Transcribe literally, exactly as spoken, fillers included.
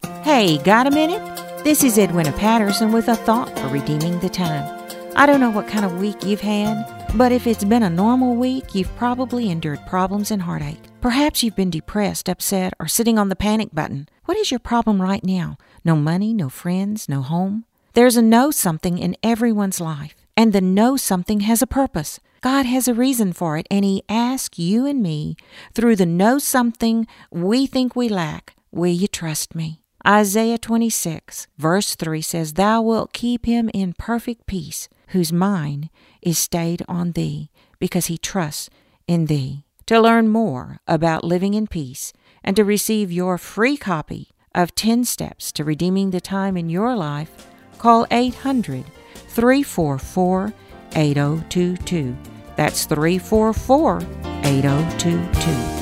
Hey, got a minute? This is Edwina Patterson with a thought for redeeming the time. I don't know what kind of week you've had, but if it's been a normal week, you've probably endured problems and heartache. Perhaps you've been depressed, upset, or sitting on the panic button. What is your problem right now? No money, no friends, no home? There's a know something in everyone's life, and the know something has a purpose. God has a reason for it, and He asks you and me, through the know something we think we lack, will you trust me? Isaiah twenty-six, verse three says, Thou wilt keep him in perfect peace, whose mind is stayed on Thee, because he trusts in Thee. To learn more about living in peace and to receive your free copy of ten Steps to Redeeming the Time in Your Life, call eight hundred, three four four, eight oh two two. That's three four four, eight oh two two.